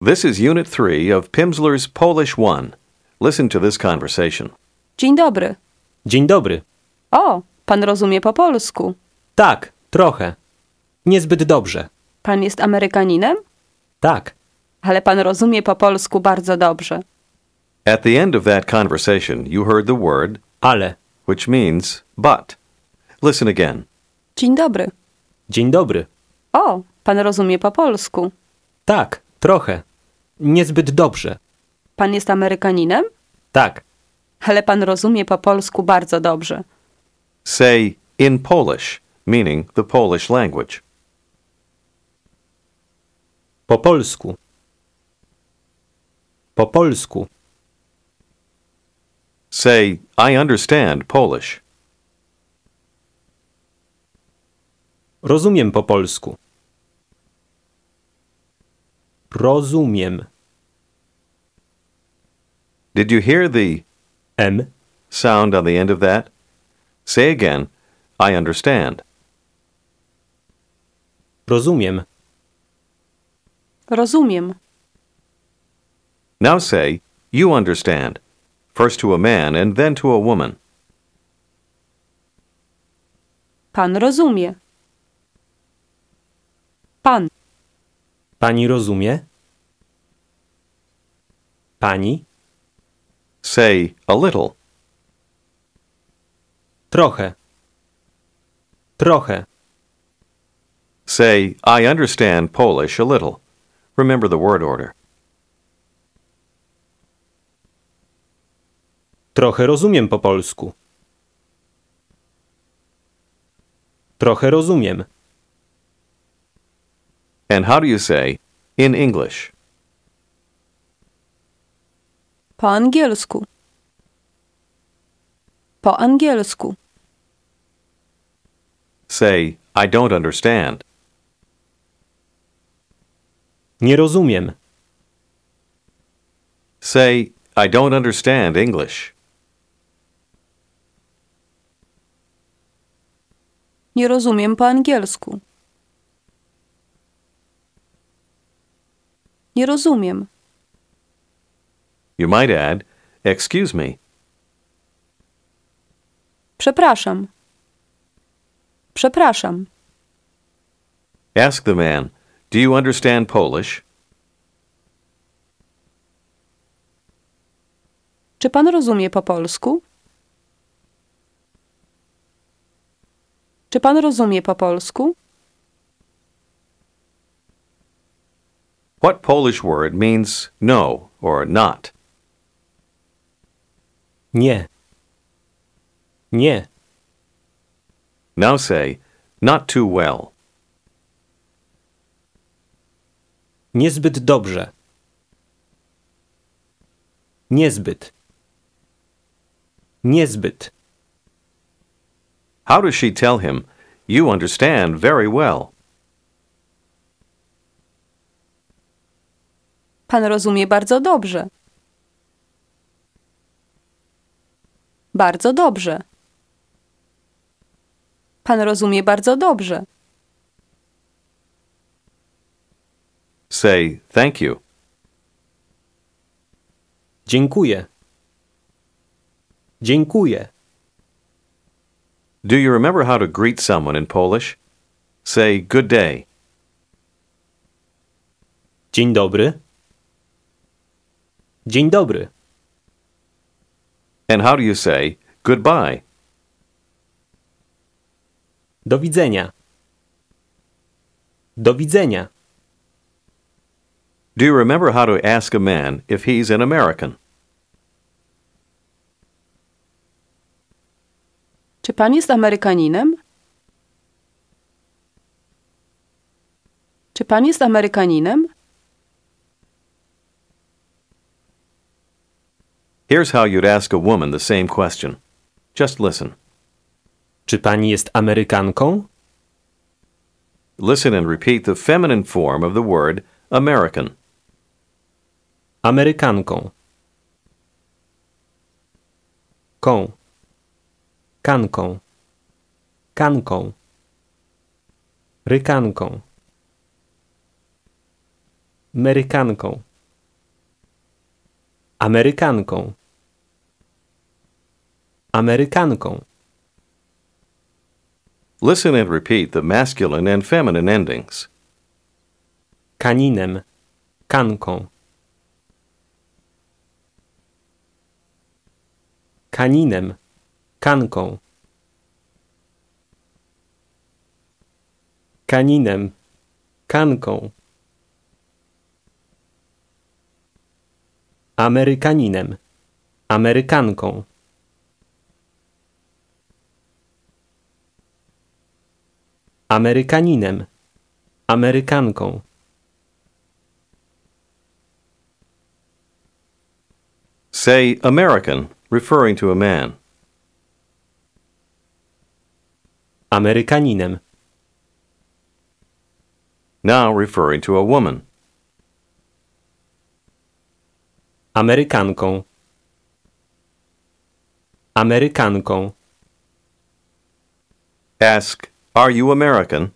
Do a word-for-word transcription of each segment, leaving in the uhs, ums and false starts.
This is Unit three of Pimsleur's Polish one. Listen to this conversation. Dzień dobry. Dzień dobry. O, pan rozumie po polsku. Tak, trochę. Niezbyt dobrze. Pan jest Amerykaninem? Tak. Ale pan rozumie po polsku bardzo dobrze. At the end of that conversation, you heard the word, Ale. which means but. Listen again. Dzień dobry. Dzień dobry. O, pan rozumie po polsku. Tak, trochę. Niezbyt dobrze. Pan jest Amerykaninem? Tak. Ale pan rozumie po polsku bardzo dobrze. Say in Polish, meaning the Polish language. Po polsku. Po polsku. Say, I understand Polish. Rozumiem po polsku. Rozumiem. Did you hear the M. sound on the end of that? Say again, I understand. Rozumiem. Rozumiem. Now say, you understand. First to a man and then to a woman. Pan rozumie. Pan. Pani rozumie? Pani? Say a little. Trochę. Trochę. Say, I understand Polish a little. Remember the word order. Trochę rozumiem po polsku. Trochę rozumiem. And how do you say in English? Po angielsku. Po angielsku. Say, I don't understand. Nie rozumiem. Say, I don't understand English. Nie rozumiem po angielsku. Nie rozumiem. You might add, excuse me. Przepraszam. Przepraszam. Ask the man, do you understand Polish? Czy pan rozumie po polsku? Czy pan rozumie po polsku? What Polish word means no or not? Nie. Nie. Now say, not too well. Niezbyt dobrze. Niezbyt. Niezbyt. How does she tell him, you understand very well? Pan rozumie bardzo dobrze. Bardzo dobrze. Pan rozumie bardzo dobrze. Say, thank you. Dziękuję. Dziękuję. Do you remember how to greet someone in Polish? Say, good day. Dzień dobry. Dzień dobry. And how do you say, goodbye? Do widzenia. Do widzenia. Do you remember how to ask a man if he's an American? Czy pan jest Amerykaninem? Czy pan jest Amerykaninem? Here's how you'd ask a woman the same question. Just listen. Czy pani jest Amerykanką? Listen and repeat the feminine form of the word American. Amerykanką. Ką. Kanką. Kanką. Rykanką. Merykanką. Amerykanką. Amerykanką. Listen and repeat the masculine and feminine endings. Kaninem. Kanką. Kaninem. Kanką. Kaninem. Kanką. Amerykaninem. Amerykanką. Amerykaninem. Amerykanką. Say American, referring to a man. Amerykaninem. Now referring to a woman. Amerykanką. Amerykanką. Ask, are you American?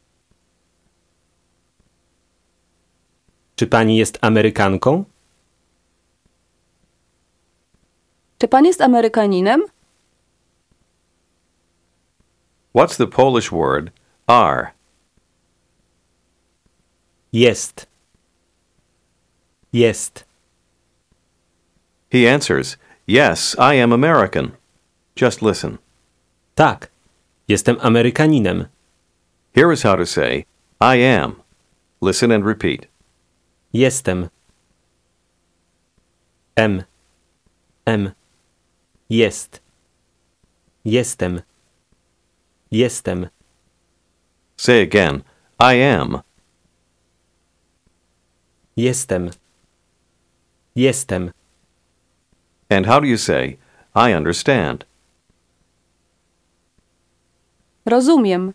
Czy pani jest Amerykanką? Czy pan jest Amerykaninem? What's the Polish word are? Jest. Jest. He answers, yes, I am American. Just listen. Tak. Jestem Amerykaninem. Here is how to say, I am. Listen and repeat. Jestem. M. M. Jest. Jestem. Jestem. Say again, I am. Jestem. Jestem. And how do you say, I understand? Rozumiem.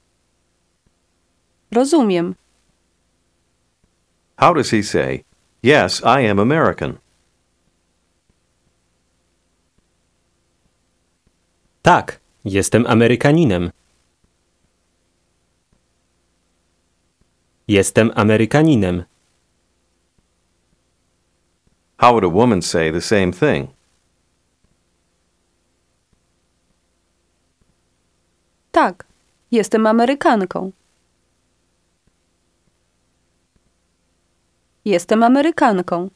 Rozumiem. How does he say, yes, I am American? Tak. Jestem Amerykaninem. Jestem Amerykaninem. How would a woman say the same thing? Tak. Jestem Amerykanką. Jestem Amerykanką.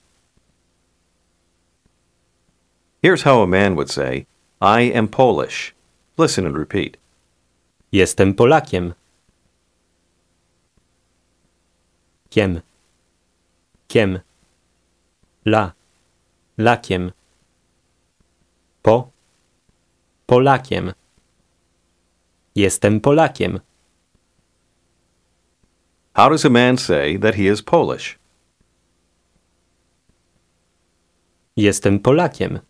Here's how a man would say, I am Polish. Listen and repeat. Jestem Polakiem. Kiem. Kiem. La. Lakiem. Po. Polakiem. Jestem Polakiem. How does a man say that he is Polish? Jestem Polakiem.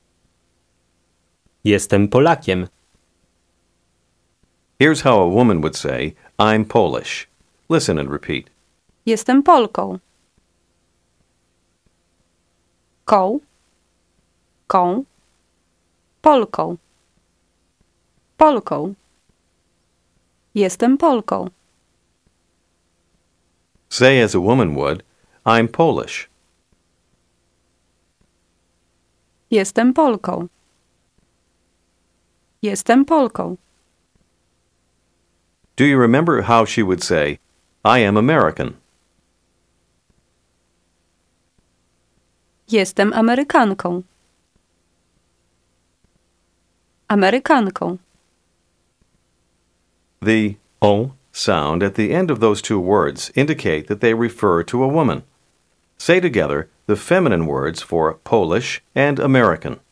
Jestem Polakiem. Here's how a woman would say, I'm Polish. Listen and repeat. Jestem Polką. Koł. Ką. Polką. Polką. Jestem Polką. Say as a woman would, I'm Polish. Jestem Polką. Jestem Polką. Do you remember how she would say, I am American? Jestem Amerykanką. Amerykanką. The O. sound at the end of those two words indicate that they refer to a woman. Say together the feminine words for Polish and American.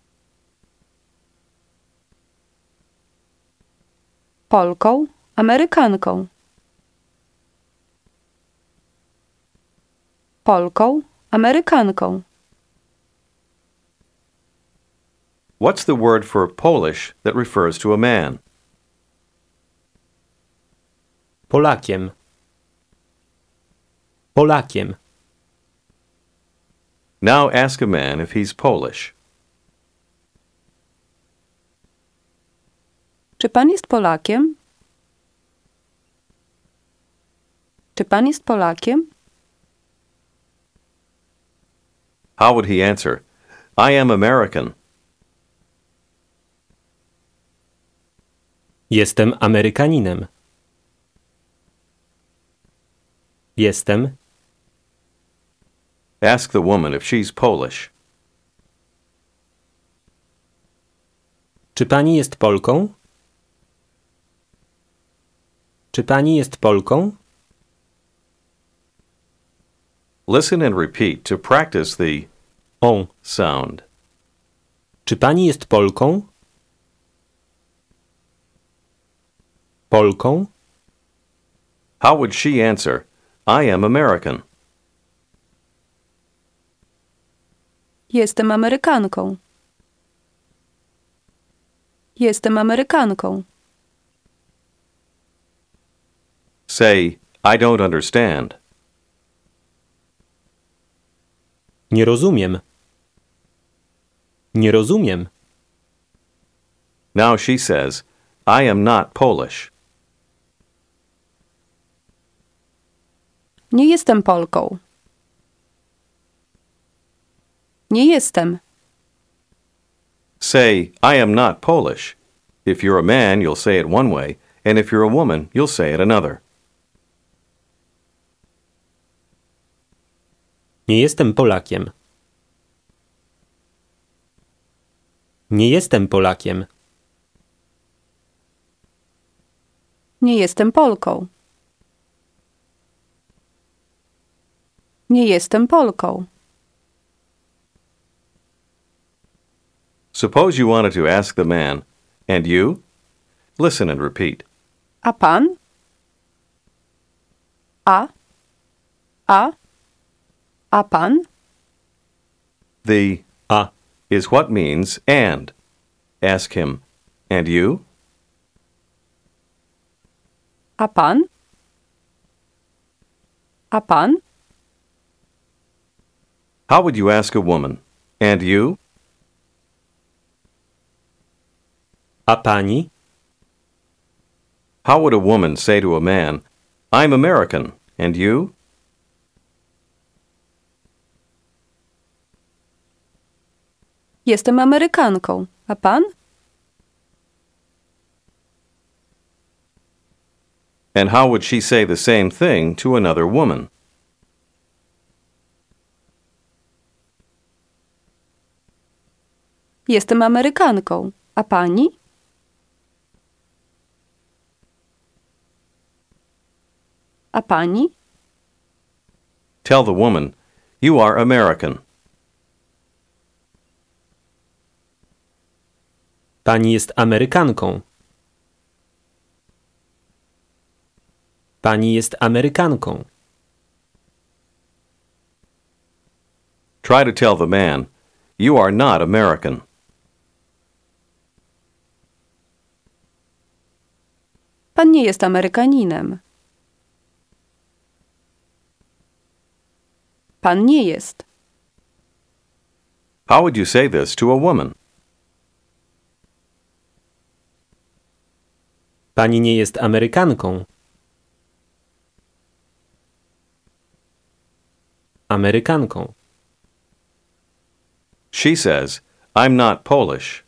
Polką. Amerykanką. Polką. Amerykanką. What's the word for Polish that refers to a man? Polakiem. Polakiem. Now ask a man if he's Polish. Czy pan jest Polakiem? Czy pan jest Polakiem? How would he answer? I am American. Jestem Amerykaninem. Jestem. Ask the woman if she's Polish. Czy pani jest Polką? Czy pani jest Polką? Listen and repeat to practice the On. sound. Czy pani jest Polką? Polką? How would she answer? I am American. Jestem Amerykanką. Jestem Amerykanką. Say, I don't understand. Nie rozumiem. Nie rozumiem. Now she says, I am not Polish. Nie jestem Polką. Nie jestem. Say, I am not Polish. If you're a man, you'll say it one way, and if you're a woman, you'll say it another. Nie jestem Polakiem. Nie jestem Polakiem. Nie jestem Polką. Nie jestem Polką. Suppose you wanted to ask the man, and you? Listen and repeat. A pan? A? A? A pan? The A. is what means and. Ask him, and you? A pan? A pan? How would you ask a woman, and you? A pani? How would a woman say to a man, I'm American, and you? Jestem Amerykanką. A pan? And how would she say the same thing to another woman? Jestem Amerykanką. A pani? A pani? Tell the woman, you are American. Pani jest Amerykanką. Pani jest Amerykanką. Try to tell the man, you are not American. Pan nie jest Amerykaninem. Pan nie jest. How would you say this to a woman? Pani nie jest Amerykanką. Amerykanką. She says, I'm not Polish.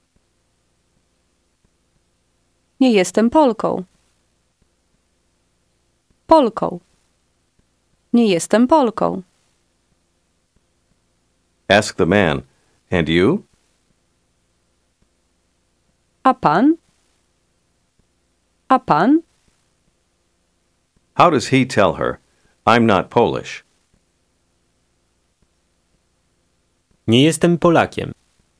Nie jestem Polką. Polką. Nie jestem Polką. Ask the man, and you? A pan? A pan? How does he tell her, I'm not Polish? Nie jestem Polakiem.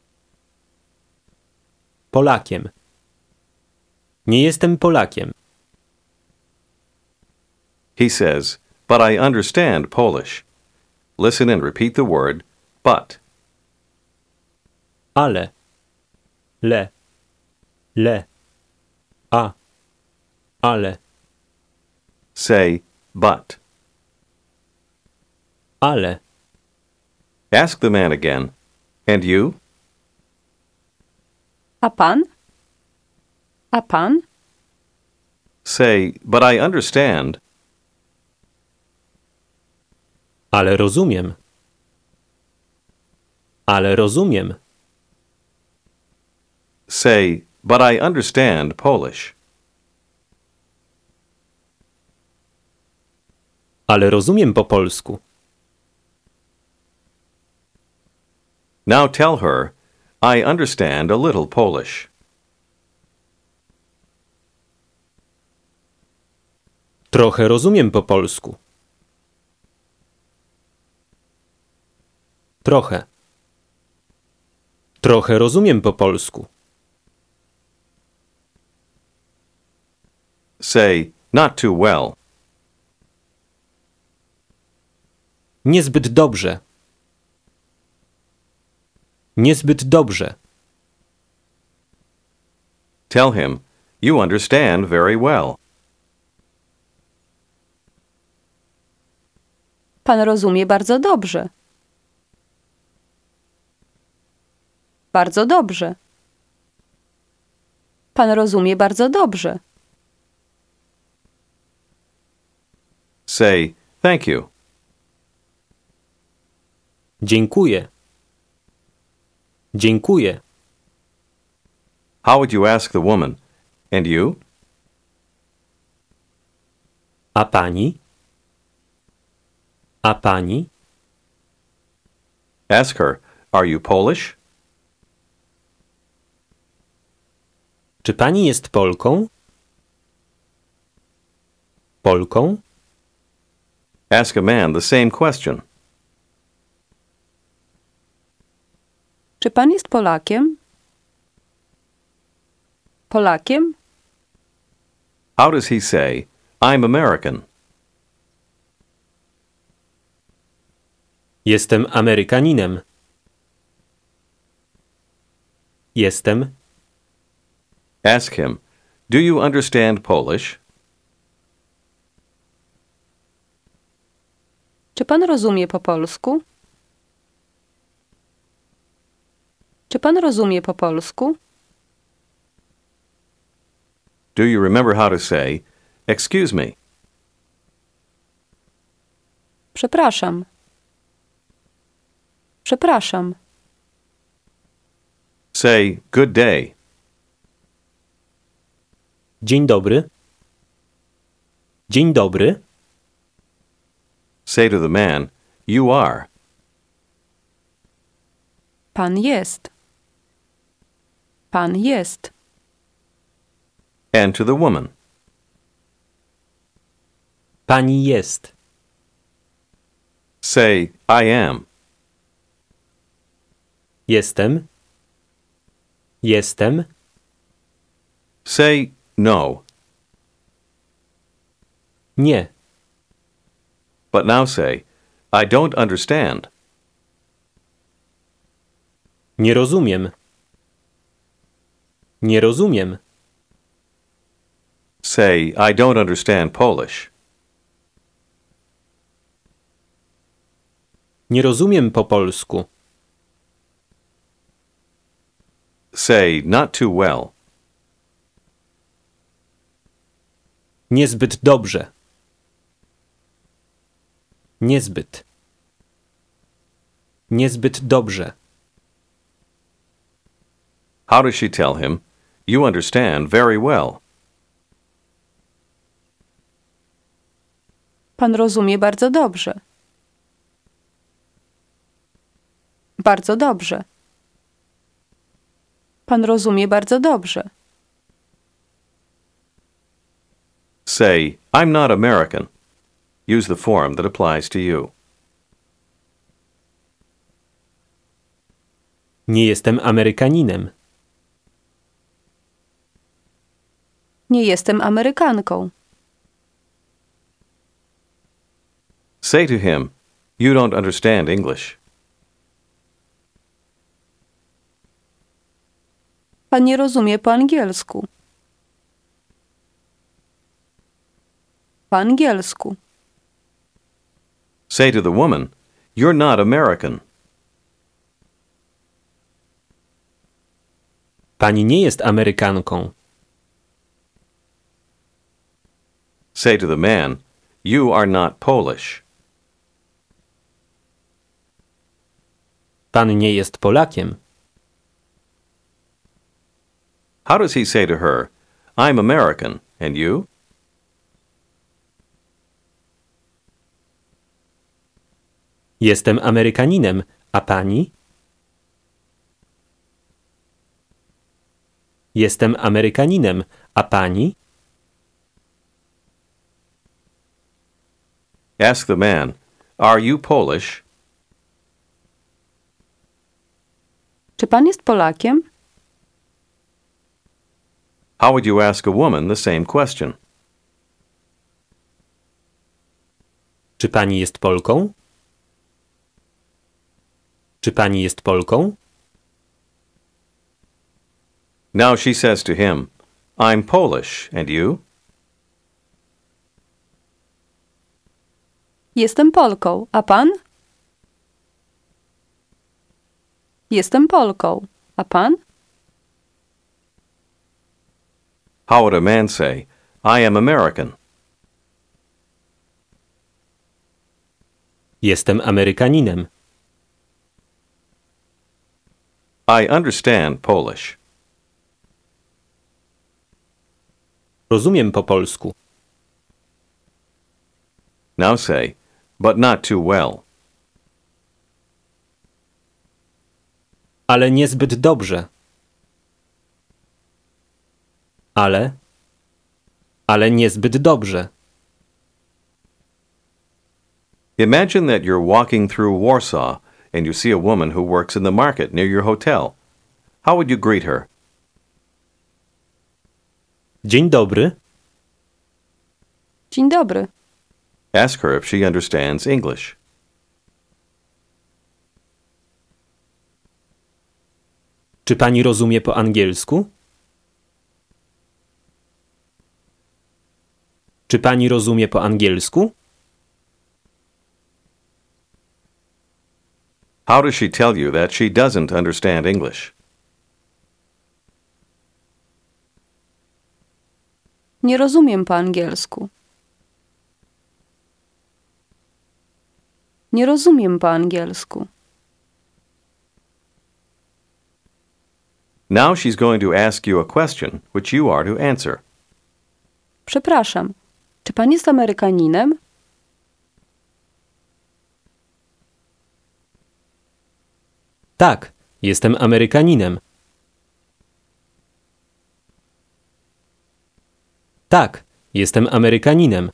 Polakiem. Nie jestem Polakiem. He says, but I understand Polish. Listen and repeat the word, but. Ale. Le. Le. A. Ale. Say, but. Ale. Ask the man again, and you? A pan? A pan? Say, but I understand. Ale rozumiem. Ale rozumiem. Say, but I understand Polish. Ale rozumiem po polsku. Now tell her, I understand a little Polish. Trochę rozumiem po polsku. Trochę. Trochę rozumiem po polsku. Say, not too well. Niezbyt dobrze. Niezbyt dobrze. Tell him, you understand very well. Pan rozumie bardzo dobrze. Bardzo dobrze. Pan rozumie bardzo dobrze. Say, thank you. Dziękuję. Dziękuję. How would you ask the woman? And you? A pani? A pani? Ask her, are you Polish? Czy pani jest Polką? Polką? Ask a man the same question. Czy pan jest Polakiem? Polakiem? How does he say, I'm American? Jestem Amerykaninem. Jestem. Ask him, do you understand Polish? Czy pan rozumie po polsku? Czy pan rozumie po polsku? Do you remember how to say, excuse me? Przepraszam. Przepraszam. Say, good day. Dzień dobry. Dzień dobry. Say to the man, you are. Pan jest. Pan jest. And to the woman, Pani jest. say, I am. Jestem. Jestem. Say, no. Nie. But now say, I don't understand. Nie rozumiem. Nie rozumiem. Say, I don't understand Polish. Nie rozumiem po polsku. Say, not too well. Niezbyt dobrze. Niezbyt. Niezbyt dobrze. How does she tell him, you understand very well? Pan rozumie bardzo dobrze. Bardzo dobrze. Pan rozumie bardzo dobrze. Say, I'm not American. Use the form that applies to you. Nie jestem Amerykaninem. Nie jestem Amerykanką. Say to him, you don't understand English. Pan nie rozumie po angielsku. Po angielsku. Say to the woman, you're not American. Pani nie jest Amerykanką. Say to the man, you are not Polish. Pan nie jest Polakiem. How does he say to her, I'm American, and you? Jestem Amerykaninem, a pani? Jestem Amerykaninem, a pani? Ask the man, Are you Polish? Czy pan jest Polakiem? How would you ask a woman the same question? Czy pani jest Polką? Czy pani jest Polką? Now she says to him, I'm Polish, and you? Jestem Polką, a pan? Jestem Polką, a pan? How would a man say, I am American? Jestem Amerykaninem. I understand Polish. Rozumiem po polsku. Now say, but not too well. Ale niezbyt dobrze. Ale. Ale niezbyt dobrze. Imagine that you're walking through Warsaw and you see a woman who works in the market near your hotel. How would you greet her? Dzień dobry. Dzień dobry. Ask her if she understands English. Czy pani rozumie po angielsku? Czy pani rozumie po angielsku? How does she tell you that she doesn't understand English? Nie rozumiem po angielsku. Nie rozumiem po angielsku. Now she's going to ask you a question which you are to answer. Przepraszam, czy pan jest Amerykaninem? Tak, jestem Amerykaninem. Tak, jestem Amerykaninem.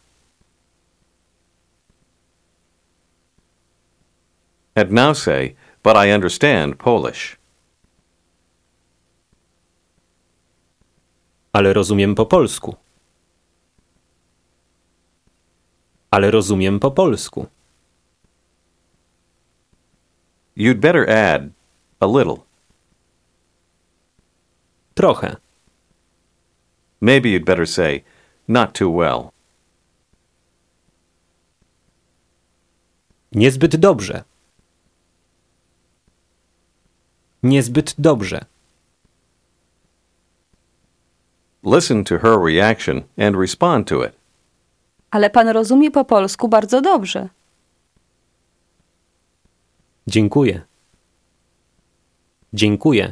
And now say, but I understand Polish. Ale rozumiem po polsku. Ale rozumiem po polsku. You'd better add a little. Trochę. Maybe you'd better say, not too well. Niezbyt dobrze. Niezbyt dobrze. Listen to her reaction and respond to it. Ale pan rozumie po polsku bardzo dobrze. Dziękuję. Dziękuję.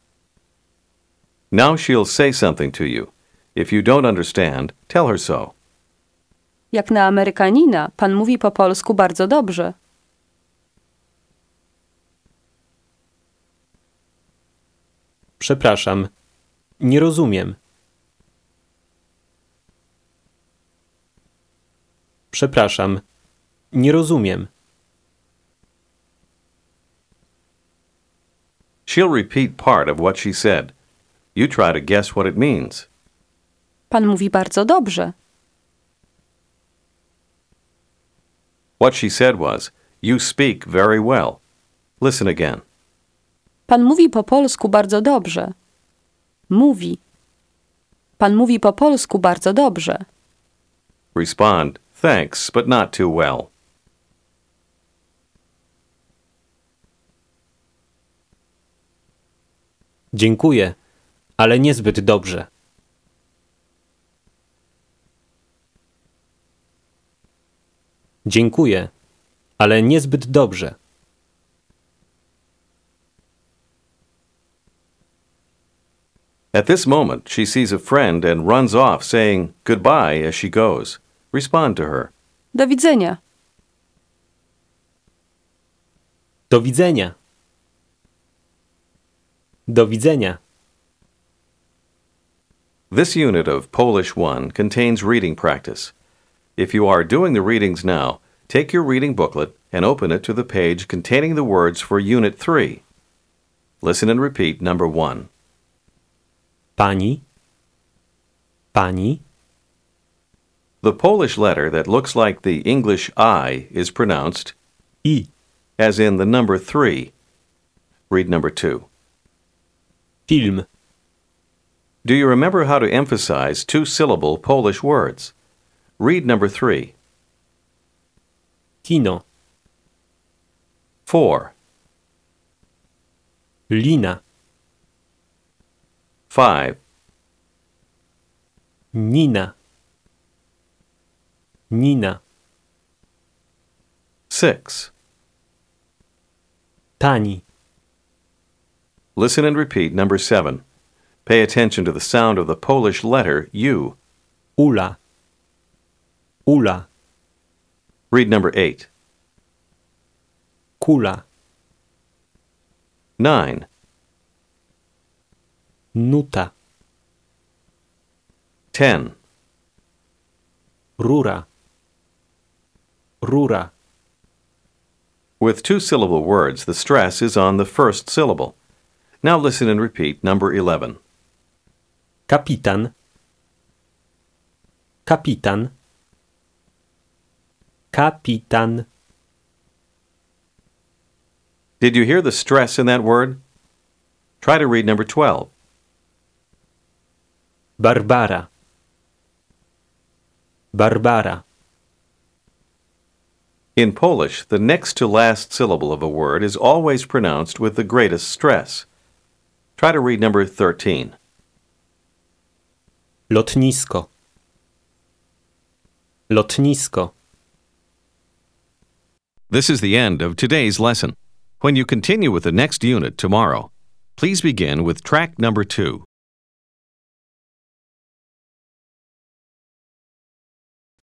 Now she'll say something to you. If you don't understand, tell her so. Jak na Amerykanina, pan mówi po polsku bardzo dobrze. Przepraszam. Nie rozumiem. Przepraszam. Nie rozumiem. She'll repeat part of what she said. You try to guess what it means. Pan mówi bardzo dobrze. What she said was, you speak very well. Listen again. Pan mówi po polsku bardzo dobrze. Mówi. Pan mówi po polsku bardzo dobrze. Respond, thanks, but not too well. Dziękuję, ale niezbyt dobrze. Dziękuję, ale niezbyt dobrze. At this moment, she sees a friend and runs off, saying goodbye as she goes. Respond to her. Do widzenia. Do widzenia. Do widzenia. This unit of Polish one contains reading practice. If you are doing the readings now, take your reading booklet and open it to the page containing the words for Unit three. Listen and repeat number one. Pani. Pani. The Polish letter that looks like the English I is pronounced I. as in the number three. Read number two. Film. Do you remember how to emphasize two-syllable Polish words? Read number three. Kino. Four. Lina. Five. Nina. Nina. Six. Pani. Listen and repeat number seven. Pay attention to the sound of the Polish letter U. Ula. Ula. Read number eight. Kula. Nine. Nuta. Ten. Rura. Rura. With two-syllable words, the stress is on the first syllable. Now listen and repeat number eleven. Kapitan. Kapitan. Kapitan. Did you hear the stress in that word? Try to read number twelve. Barbara. Barbara. In Polish, the next to last syllable of a word is always pronounced with the greatest stress. Try to read number thirteen. Lotnisko. Lotnisko. This is the end of today's lesson. When you continue with the next unit tomorrow, please begin with track number two.